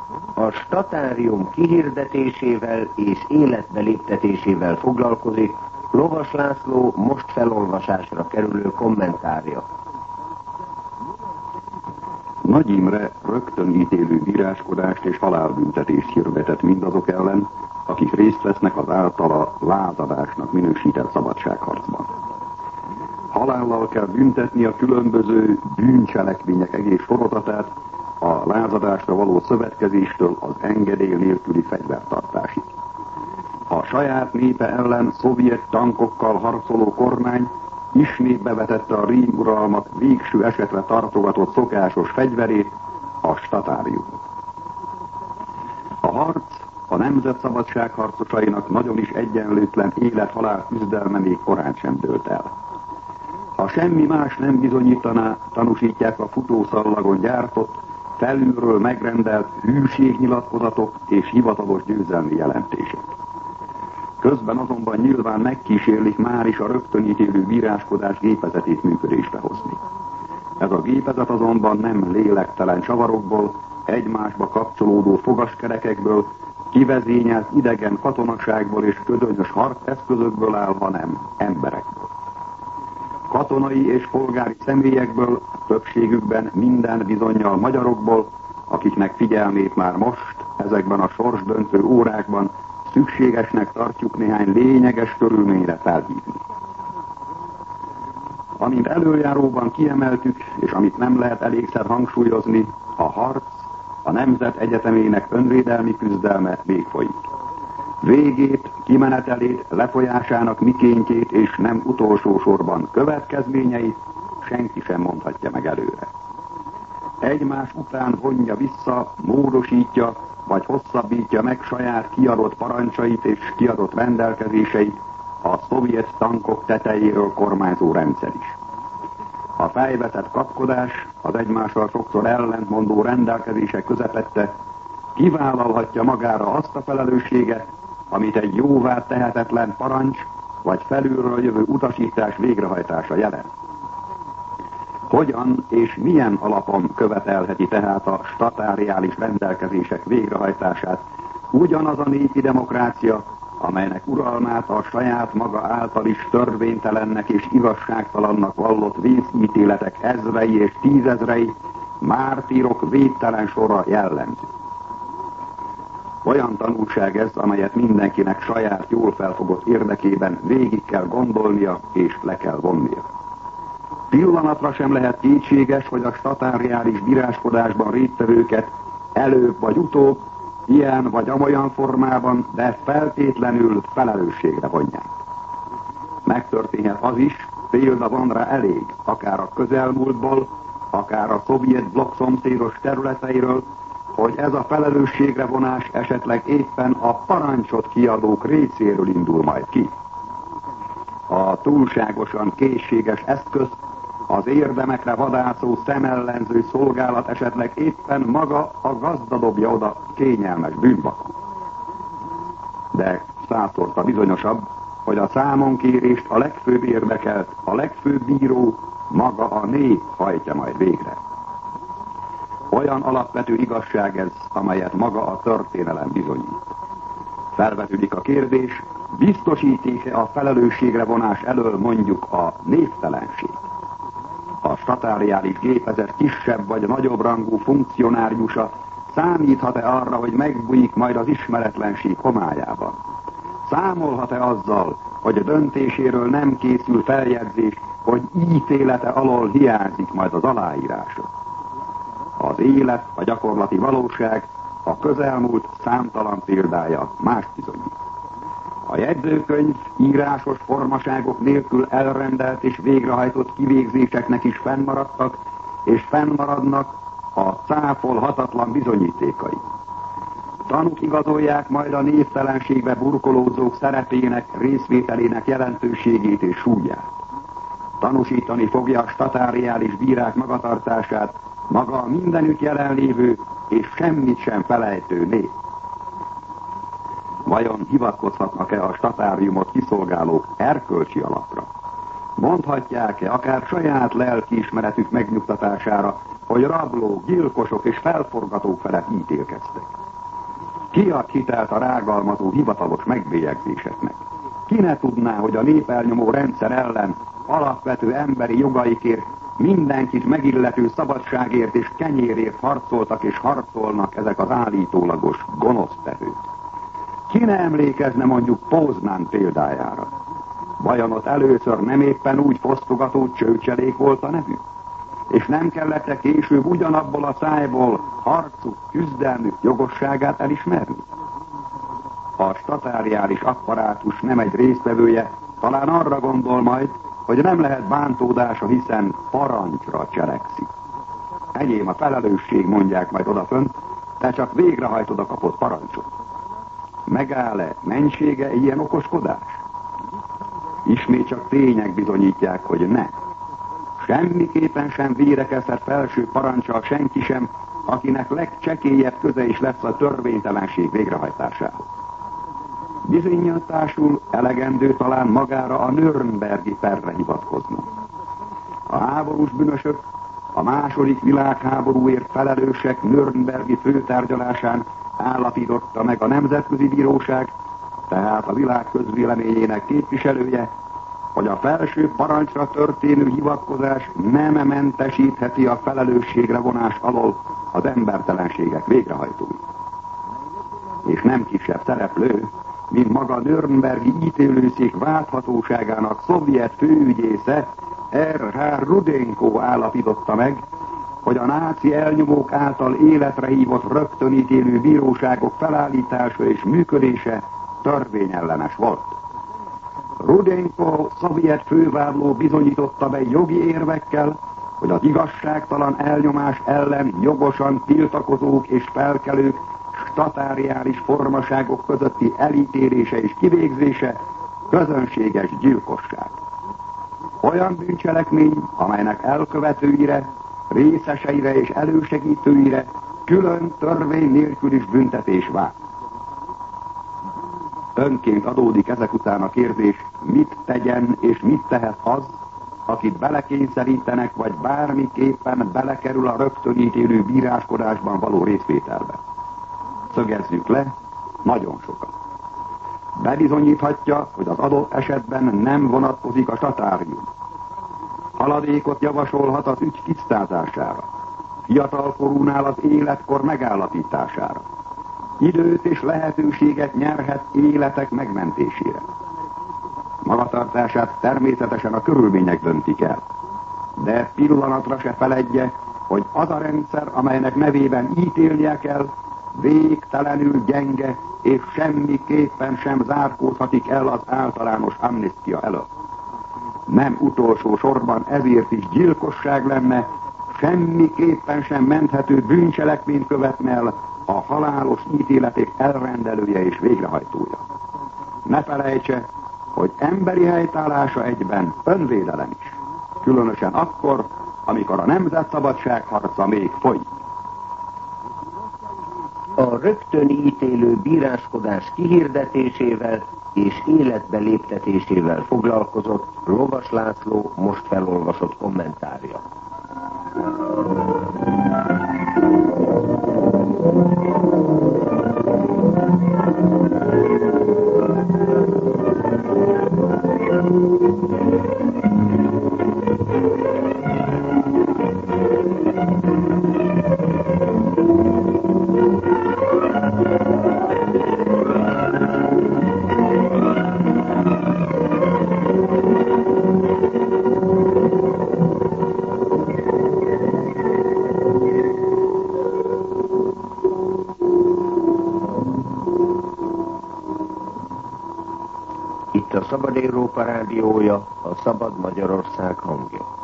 A statárium kihirdetésével és életbe léptetésével foglalkozik Lovas László most felolvasásra kerülő kommentárja. Nagy Imre rögtön ítélő bíráskodást és halálbüntetést hirdetett mindazok ellen, akik részt vesznek az általa lázadásnak minősített szabadságharcban. Halállal kell büntetni a különböző bűncselekmények egész sorozatát, a lázadásra való szövetkezéstől az engedély nélküli fegyvertartásig. A saját népe ellen szovjet tankokkal harcoló kormány ismét bevetette a rím uralmak végső esetre tartogatott szokásos fegyverét, a statáriumot. A harc a nemzet szabadságharcosainak nagyon is egyenlőtlen élet-halál küzdelme még korán sem dőlt el. Ha semmi más nem bizonyítaná, tanúsítják a futószallagon gyártott, felülről megrendelt hűségnyilatkozatok és hivatalos győzelmi jelentések. Közben azonban nyilván megkísérlik már is a rögtönítélő bíráskodás gépezetét működésbe hozni. Ez a gépezet azonban nem lélektelen csavarokból, egymásba kapcsolódó fogaskerekekből, kivezényelt idegen katonaságból és közönyös harceszközökből áll, hanem emberekből. Katonai és polgári személyekből, többségükben minden bizonnyal magyarokból, akiknek figyelmét már most, ezekben a sorsdöntő órákban szükségesnek tartjuk néhány lényeges körülményre felhívni. Amint előjáróban kiemeltük, és amit nem lehet elégszer hangsúlyozni, a harc, a nemzet egyetemének önvédelmi küzdelme még folyik. Végét, kimenetelét, lefolyásának mikéntjét és nem utolsó sorban következményeit senki sem mondhatja meg előre. Egymás után vonja vissza, módosítja, vagy hosszabbítja meg saját kiadott parancsait és kiadott rendelkezéseit a szovjet tankok tetejéről kormányzó rendszer is. A fejvetett kapkodás, az egymással sokszor ellentmondó rendelkezések közepette kivállalhatja magára azt a felelősséget, amit egy jóvá tehetetlen parancs vagy felülről jövő utasítás végrehajtása jelent. Hogyan és milyen alapon követelheti tehát a statáriális rendelkezések végrehajtását ugyanaz a népi demokrácia, amelynek uralmát a saját maga által is törvénytelennek és igazságtalannak vallott vészítéletek ezrei és tízezrei, mártírok védtelen sora jellemzi. Olyan tanulság ez, amelyet mindenkinek saját jól felfogott érdekében végig kell gondolnia és le kell vonnia. Pillanatra sem lehet kétséges, hogy a statáriális bíráskodásban résztvevőket előbb vagy utóbb, ilyen vagy amolyan formában, de feltétlenül felelősségre vonják. Megtörténhet az is, példa van rá elég, akár a közelmúltból, akár a szovjet blokk szomszédos területeiről, hogy ez a felelősségre vonás esetleg éppen a parancsot kiadók részéről indul majd ki. A túlságosan készséges eszköz, az érdemekre vadászó szemellenző szolgálat esetleg éppen maga a gazda dobja oda kényelmes bűnbakot. De százszorta bizonyosabb, hogy a számonkérést a legfőbb érdekelt, a legfőbb bíró, maga a nép hajtja majd végre. Olyan alapvető igazság ez, amelyet maga a történelem bizonyít. Felvetődik a kérdés, biztosíték-e a felelősségre vonás elől mondjuk a névtelenség? A statáriális gépezet kisebb vagy nagyobb rangú funkcionáriusa számíthat-e arra, hogy megbújik majd az ismeretlenség homályában? Számolhat-e azzal, hogy a döntéséről nem készül feljegyzés, hogy ítélete alól hiányzik majd az aláírása? Az élet, a gyakorlati valóság, a közelmúlt számtalan példája más bizonyít. A jegyzőkönyv írásos formaságok nélkül elrendelt és végrehajtott kivégzéseknek is fennmaradtak, és fennmaradnak a cáfolhatatlan bizonyítékai. Tanúk igazolják majd a névtelenségbe burkolózók szerepének, részvételének jelentőségét és súlyát. Tanúsítani fogja a statáriális bírák magatartását maga mindenütt jelenlévő és semmit sem felejtő nép. Vajon hivatkozhatnak-e a statáriumot kiszolgálók erkölcsi alapra? Mondhatják-e akár saját lelkiismeretük megnyugtatására, hogy rablók, gyilkosok és felforgatók felett ítélkeztek. Ki ad hitelt a rágalmazó hivatalos megbélyegzéseknek? Ki ne tudná, hogy a népelnyomó rendszer ellen alapvető emberi jogaikért, mindenkit megillető szabadságért és kenyérért harcoltak és harcolnak ezek az állítólagos gonosztevők? Ki ne emlékezne mondjuk Poznán példájára? Vajon ott először nem éppen úgy fosztogató csőcselék volt a nevük? És nem kellett-e később ugyanabból a szájból harcuk, küzdelmük jogosságát elismerni? A statáriális apparátus nem egy résztvevője, talán arra gondol majd, hogy nem lehet bántódása, hiszen parancsra cselekszik. Enyém a felelősség, mondják majd odafönt, te csak végrehajtod a kapott parancsot. Megáll-e mentsége ilyen okoskodás? Ismét csak tények bizonyítják, hogy ne. Semmiképpen sem védekezhet felső parancsal senki sem, akinek legcsekélyebb köze is lesz a törvénytelenség végrehajtásához. Bizonyításul elegendő talán magára a Nürnbergi perre hivatkoznak. A háborús bűnösök a második világháborúért felelősek Nürnbergi főtárgyalásán állapította meg a Nemzetközi Bíróság, tehát a világ közvéleményének képviselője, hogy a felső parancsra történő hivatkozás nem mentesítheti a felelősségre vonás alól az embertelenségek végrehajtói. És nem kisebb szereplő, mint maga Nürnbergi ítélőszék válthatóságának szovjet főügyésze R.H. Rudenko állapította meg, hogy a náci elnyomók által életre hívott rögtönítélő bíróságok felállítása és működése törvényellenes volt. Rudenko szovjet fővádló bizonyította be jogi érvekkel, hogy az igazságtalan elnyomás ellen jogosan tiltakozók és felkelők statáriális formaságok közötti elítélése és kivégzése közönséges gyilkosság. Olyan bűncselekmény, amelynek elkövetőire, részeseire és elősegítőire külön törvény nélkül is büntetés vár. Önként adódik ezek után a kérdés, mit tegyen és mit tehet az, akit belekényszerítenek, vagy bármiképpen belekerül a rögtönítélő bíráskodásban való részvételbe. Szögezzük le, nagyon sokat. Bebizonyíthatja, hogy az adott esetben nem vonatkozik a statárium. Haladékot javasolhat az ügy tisztázására, fiatalkorúnál az életkor megállapítására. Időt és lehetőséget nyerhet életek megmentésére. Magatartását természetesen a körülmények döntik el. De pillanatra se feledje, hogy az a rendszer, amelynek nevében ítélnie kell, végtelenül gyenge, és semmiképpen sem zárkózhatik el az általános amnestia előtt. Nem utolsó sorban ezért is gyilkosság lenne, semmiképpen sem menthető bűncselekményt követne el a halálos ítéletek elrendelője és végrehajtója. Ne felejtse, hogy emberi helytállása egyben önvédelem is, különösen akkor, amikor a nemzetszabadságharca még folyik. A rögtönítélő bíráskodás kihirdetésével és életbe léptetésével foglalkozott Lovas László most felolvasott kommentárja. Itt a Szabad Európa Rádiója, a Szabad Magyarország hangja.